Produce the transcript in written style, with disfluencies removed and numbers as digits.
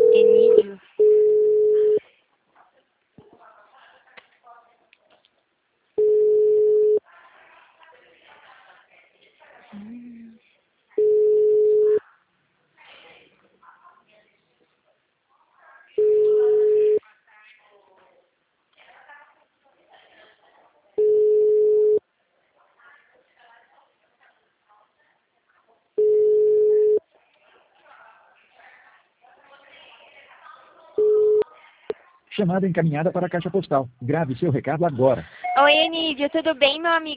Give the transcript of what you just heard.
Enídio. Chamada encaminhada para a caixa postal. Grave seu recado agora. Oi, Enídio, tudo bem, meu amigo?